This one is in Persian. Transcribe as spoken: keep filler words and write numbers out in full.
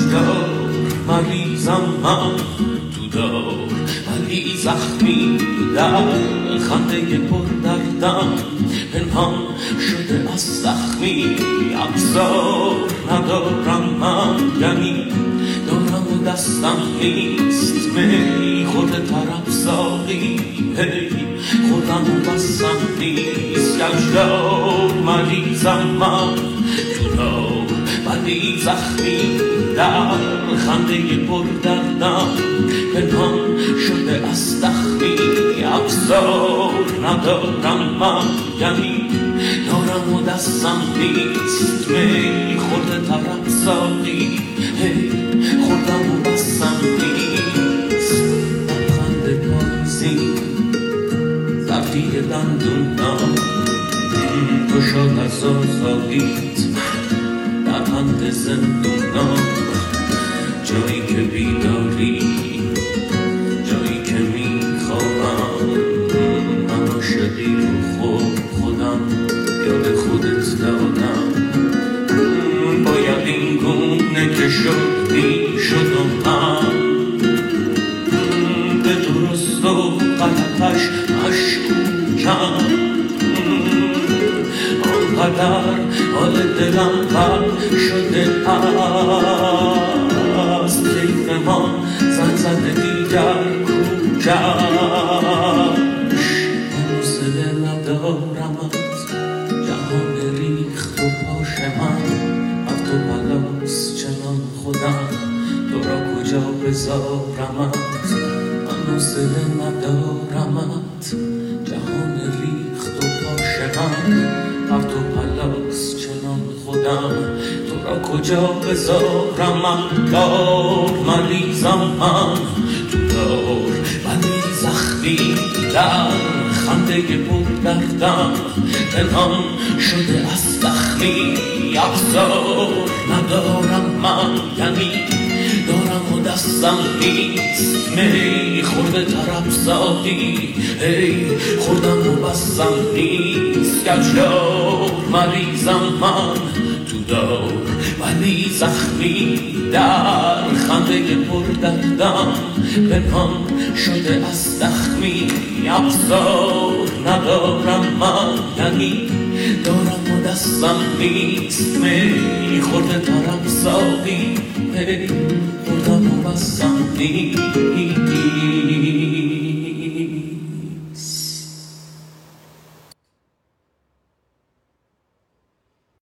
کجدار مریضم من تو دار ولی زخمی در خنده پر دردم پنهان شده از زخمی ابزار ندارم من یعنی دارم و دستم نیست می خورده طرف ساقی هی خوردم و بستم نیست کجدار مریضم من تو دار ولی زخمی در خنده پر دردم پنهان شده از زخمی ابزار ندارم من یعنی دارم و دستم نیست می خورده طرف ساقی هی خوردم و بستم نیست لبخند پاییزی زفتی دندونم تو شاد از آزادیت لبخند زندونم جایی که بیداری جایی که میخوابم من عاشقی رو خود خودم یاد خودت دادم باید این گونه که شد میشد و من به درست و غلطش مشکوکم آنقدر حال دلم بد شده است کیف ما زن زده دیگر کوکش حوصله ندارم از جهان ریخت و پاش من از تو پلاس چنان خودم تو را کجا بذارم من حوصله ندارم از جهان ریخت و پاش من از تو پلاس چنان خودم تو را کجا بذارم من دار مریضم من تو دار ولی زخمی در خنده پر دردم پنهان شده از زخمی ابزار ندارم من یعنی دارم و دستم نیست می خورده طرف ساقی هی خوردم و بستم نیست کجدار مریضم من تو دار ولی زخمی در خنده پر دردم پنهان شده از زخمی ابزار ندارم من یعنی دارم و دستم نیست می خورده طرف ساقی هی خوردم و بستم نیست